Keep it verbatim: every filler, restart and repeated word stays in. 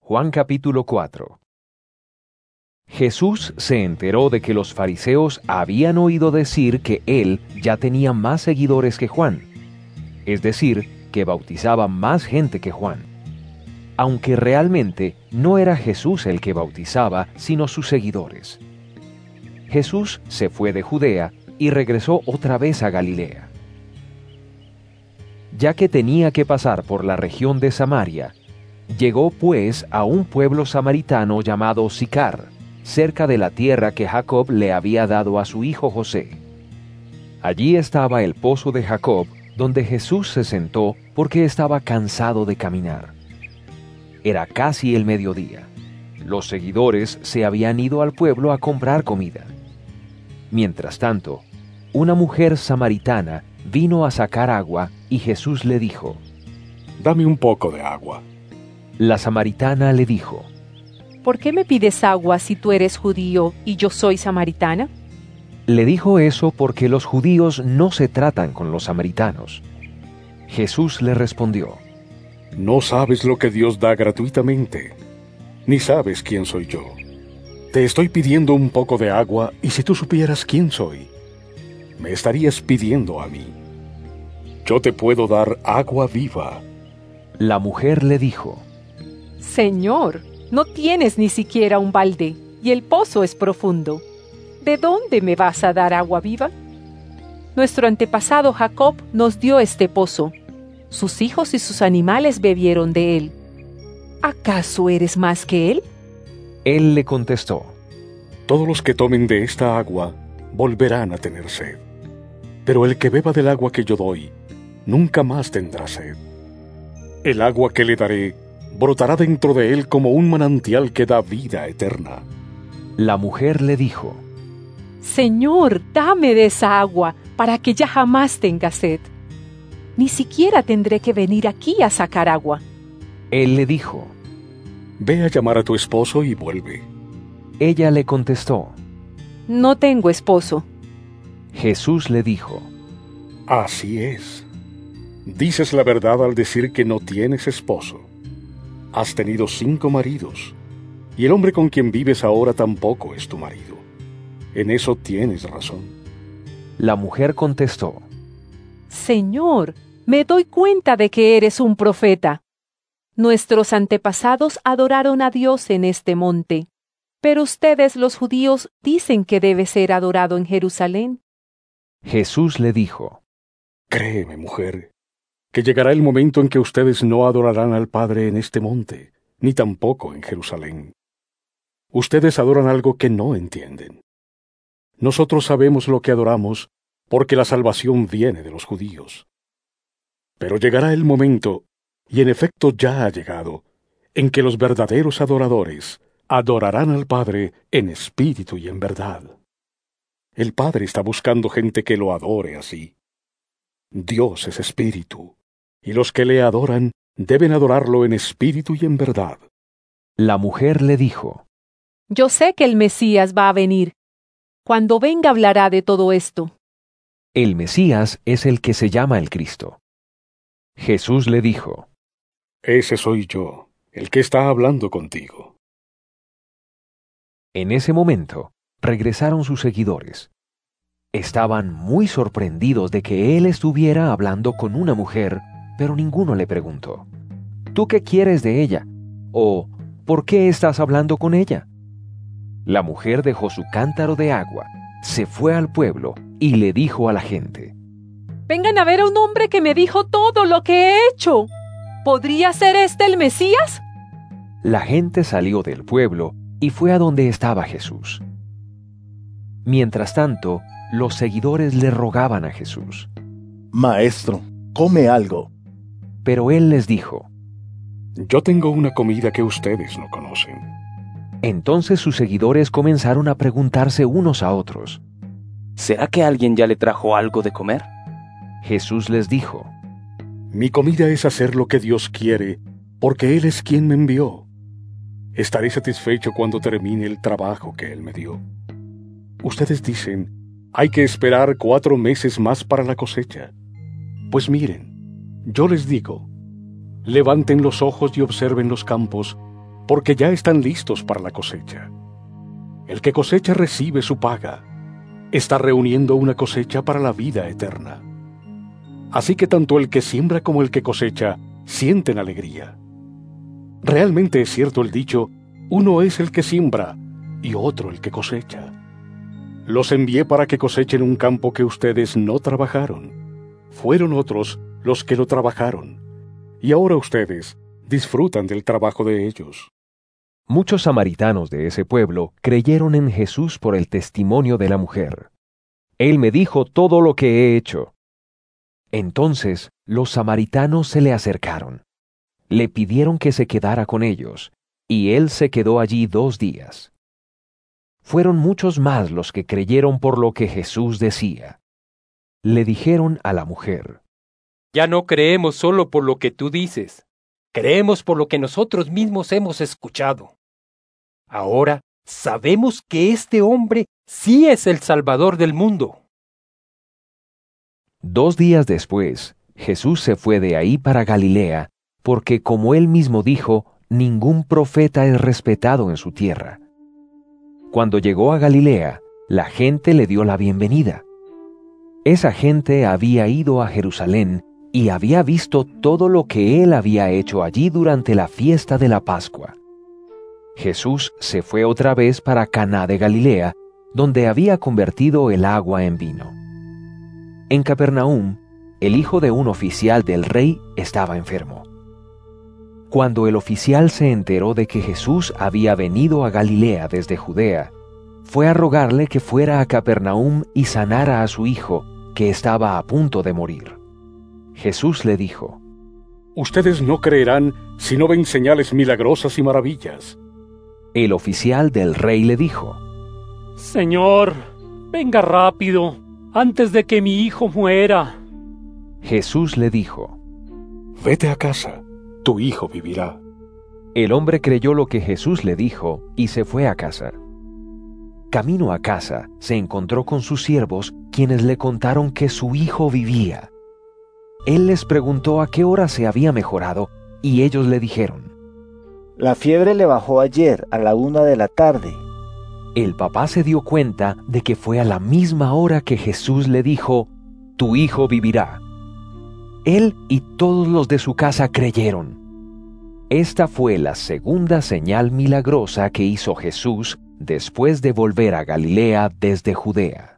Juan capítulo cuatro. Jesús se enteró de que los fariseos habían oído decir que él ya tenía más seguidores que Juan, es decir, que bautizaba más gente que Juan. Aunque realmente no era Jesús el que bautizaba, sino sus seguidores. Jesús se fue de Judea y regresó otra vez a Galilea. Ya que tenía que pasar por la región de Samaria, llegó pues a un pueblo samaritano llamado Sicar, cerca de la tierra que Jacob le había dado a su hijo José. Allí estaba el pozo de Jacob, donde Jesús se sentó porque estaba cansado de caminar. Era casi el mediodía. Los seguidores se habían ido al pueblo a comprar comida. Mientras tanto, una mujer samaritana vino a sacar agua y Jesús le dijo: «Dame un poco de agua». La samaritana le dijo: ¿Por qué me pides agua si tú eres judío y yo soy samaritana? Le dijo eso porque los judíos no se tratan con los samaritanos. Jesús le respondió: «No sabes lo que Dios da gratuitamente, ni sabes quién soy yo. Te estoy pidiendo un poco de agua y si tú supieras quién soy, me estarías pidiendo a mí. Yo te puedo dar agua viva». La mujer le dijo: Señor, no tienes ni siquiera un balde y el pozo es profundo. ¿De dónde me vas a dar agua viva? Nuestro antepasado Jacob nos dio este pozo. Sus hijos y sus animales bebieron de él. ¿Acaso eres más que él? Él le contestó: «Todos los que tomen de esta agua volverán a tener sed. Pero el que beba del agua que yo doy, nunca más tendrá sed. El agua que le daré brotará dentro de él como un manantial que da vida eterna». La mujer le dijo: Señor, dame de esa agua para que ya jamás tenga sed. Ni siquiera tendré que venir aquí a sacar agua. Él le dijo: «Ve a llamar a tu esposo y vuelve». Ella le contestó: No tengo esposo. Jesús le dijo: «Así es. Dices la verdad al decir que no tienes esposo. Has tenido cinco maridos, y el hombre con quien vives ahora tampoco es tu marido. En eso tienes razón». La mujer contestó: Señor, me doy cuenta de que eres un profeta. Nuestros antepasados adoraron a Dios en este monte, pero ustedes los judíos dicen que debe ser adorado en Jerusalén. Jesús le dijo: «Créeme, mujer, que llegará el momento en que ustedes no adorarán al Padre en este monte, ni tampoco en Jerusalén. Ustedes adoran algo que no entienden. Nosotros sabemos lo que adoramos, porque la salvación viene de los judíos. Pero llegará el momento, y en efecto ya ha llegado, en que los verdaderos adoradores adorarán al Padre en espíritu y en verdad. El Padre está buscando gente que lo adore así. Dios es espíritu, y los que le adoran deben adorarlo en espíritu y en verdad». La mujer le dijo: Yo sé que el Mesías va a venir. Cuando venga hablará de todo esto. El Mesías es el que se llama el Cristo. Jesús le dijo: «Ese soy yo, el que está hablando contigo». En ese momento, regresaron sus seguidores. Estaban muy sorprendidos de que él estuviera hablando con una mujer, pero ninguno le preguntó: ¿Tú qué quieres de ella? O ¿por qué estás hablando con ella? La mujer dejó su cántaro de agua, se fue al pueblo y le dijo a la gente: Vengan a ver a un hombre que me dijo todo lo que he hecho. ¿Podría ser este el Mesías? La gente salió del pueblo y fue a donde estaba Jesús. Mientras tanto, los seguidores le rogaban a Jesús: Maestro, come algo. Pero él les dijo: «Yo tengo una comida que ustedes no conocen». Entonces sus seguidores comenzaron a preguntarse unos a otros: ¿Será que alguien ya le trajo algo de comer? Jesús les dijo: «Mi comida es hacer lo que Dios quiere, porque Él es quien me envió. Estaré satisfecho cuando termine el trabajo que Él me dio. Ustedes dicen, hay que esperar cuatro meses más para la cosecha. Pues miren, yo les digo, levanten los ojos y observen los campos, porque ya están listos para la cosecha. El que cosecha recibe su paga. Está reuniendo una cosecha para la vida eterna. Así que tanto el que siembra como el que cosecha sienten alegría. Realmente es cierto el dicho, uno es el que siembra y otro el que cosecha. Los envié para que cosechen un campo que ustedes no trabajaron. Fueron otros los que lo trabajaron, y ahora ustedes disfrutan del trabajo de ellos. Muchos samaritanos de ese pueblo creyeron en Jesús por el testimonio de la mujer. Él me dijo todo lo que he hecho. Entonces los samaritanos se le acercaron. Le pidieron que se quedara con ellos, y él se quedó allí dos días. Fueron muchos más los que creyeron por lo que Jesús decía. Le dijeron a la mujer: Ya no creemos solo por lo que tú dices, creemos por lo que nosotros mismos hemos escuchado. Ahora sabemos que este hombre sí es el Salvador del mundo. Dos días después, Jesús se fue de ahí para Galilea, porque como él mismo dijo, ningún profeta es respetado en su tierra. Cuando llegó a Galilea, la gente le dio la bienvenida. Esa gente había ido a Jerusalén y había visto todo lo que él había hecho allí durante la fiesta de la Pascua. Jesús se fue otra vez para Caná de Galilea, donde había convertido el agua en vino. En Capernaum, el hijo de un oficial del rey estaba enfermo. Cuando el oficial se enteró de que Jesús había venido a Galilea desde Judea, fue a rogarle que fuera a Capernaum y sanara a su hijo, que estaba a punto de morir. Jesús le dijo: Ustedes no creerán si no ven señales milagrosas y maravillas. El oficial del rey le dijo: Señor, venga rápido, antes de que mi hijo muera. Jesús le dijo: Vete a casa, tu hijo vivirá. El hombre creyó lo que Jesús le dijo y se fue a casa. Camino a casa, se encontró con sus siervos, quienes le contaron que su hijo vivía. Él les preguntó a qué hora se había mejorado, y ellos le dijeron: La fiebre le bajó ayer a la una de la tarde. El papá se dio cuenta de que fue a la misma hora que Jesús le dijo: Tu hijo vivirá. Él y todos los de su casa creyeron. Esta fue la segunda señal milagrosa que hizo Jesús después de volver a Galilea desde Judea.